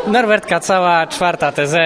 Norbert Kacała, 4. TZ,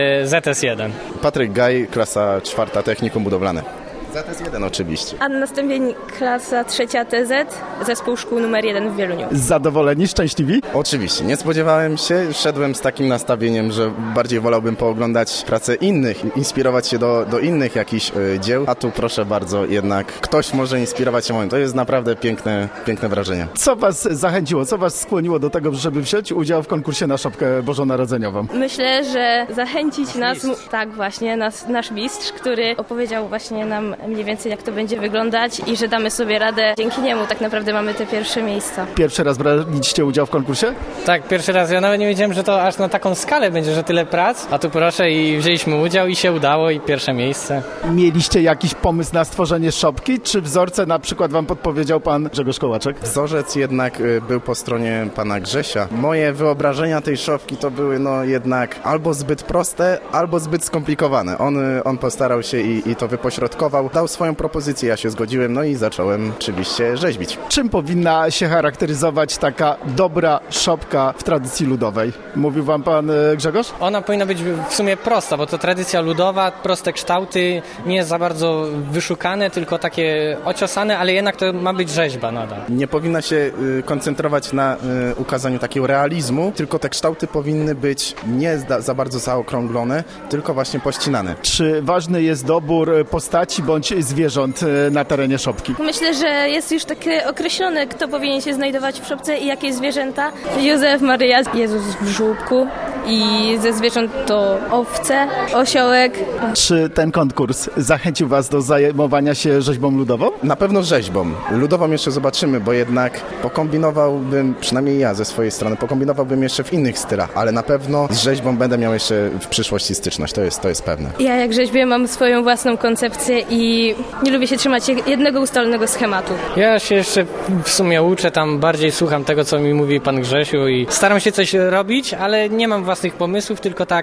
ZS1. Patryk Gaj, klasa 4. Technikum budowlane. ZS1 oczywiście. Anna Stępień, klasa 3. TZ, zespół szkół numer 1 w Wieluniu. Zadowoleni, szczęśliwi? Oczywiście, nie spodziewałem się, szedłem z takim nastawieniem, że bardziej wolałbym pooglądać pracę innych, inspirować się do innych jakichś dzieł, a tu proszę bardzo, jednak ktoś może inspirować się moim. To jest naprawdę piękne wrażenie. Co was zachęciło, co was skłoniło do tego, żeby wziąć udział w konkursie na szopkę bożonarodzeniową? Myślę, że zachęcić nas, tak właśnie, nasz mistrz, który opowiedział właśnie nam mniej więcej jak to będzie wyglądać i że damy sobie radę. Dzięki niemu tak naprawdę mamy te pierwsze miejsca. Pierwszy raz braliście udział w konkursie? Tak, pierwszy raz. Ja nawet nie wiedziałem, że to aż na taką skalę będzie, że tyle prac, a tu proszę i wzięliśmy udział i się udało i pierwsze miejsce. Mieliście jakiś pomysł na stworzenie szopki, czy wzorce na przykład wam podpowiedział pan Grzegorz Kołaczek? Wzorzec jednak był po stronie pana Grzesia. Moje wyobrażenia tej szopki to były jednak albo zbyt proste, albo zbyt skomplikowane. On postarał się i to wypośrodkował. Dał swoją propozycję, ja się zgodziłem, i zacząłem oczywiście rzeźbić. Czym powinna się charakteryzować taka dobra szopka w tradycji ludowej? Mówił wam pan Grzegorz? Ona powinna być w sumie prosta, bo to tradycja ludowa, proste kształty, nie za bardzo wyszukane, tylko takie ociosane, ale jednak to ma być rzeźba nadal. Nie powinna się koncentrować na ukazaniu takiego realizmu, tylko te kształty powinny być nie za bardzo zaokrąglone, tylko właśnie pościnane. Czy ważny jest dobór postaci bądź zwierząt na terenie szopki? Myślę, że jest już takie określone, kto powinien się znajdować w szopce i jakie zwierzęta. Józef, Maryja, Jezus w żłóbku i ze zwierząt to owce, osiołek. Czy ten konkurs zachęcił was do zajmowania się rzeźbą ludową? Na pewno rzeźbą. Ludową jeszcze zobaczymy, bo jednak pokombinowałbym, przynajmniej ja ze swojej strony, pokombinowałbym jeszcze w innych stylach, ale na pewno z rzeźbą będę miał jeszcze w przyszłości styczność, to jest pewne. Ja jak rzeźbię mam swoją własną koncepcję i nie lubię się trzymać jednego ustalonego schematu. Ja się jeszcze w sumie uczę, tam bardziej słucham tego, co mi mówi pan Grzesiu i staram się coś robić, ale nie mam własnych pomysłów, tylko tak,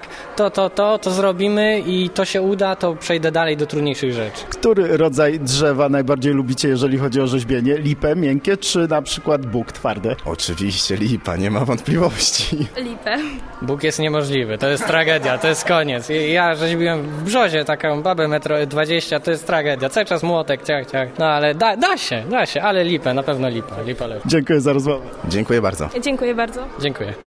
to zrobimy i to się uda, to przejdę dalej do trudniejszych rzeczy. Który rodzaj drzewa najbardziej lubicie, jeżeli chodzi o rzeźbienie? Lipę, miękkie, czy na przykład bóg twarde? Oczywiście lipa, nie ma wątpliwości. Lipę. Bóg jest niemożliwy, to jest tragedia, to jest koniec. Ja rzeźbiłem w Brzozie taką babę 1,20 m, to jest tragedia. Cały czas młotek, ciach. No ale da się, ale lipę, na pewno lipa lepsza. Dziękuję za rozmowę. Dziękuję bardzo. Dziękuję bardzo. Dziękuję.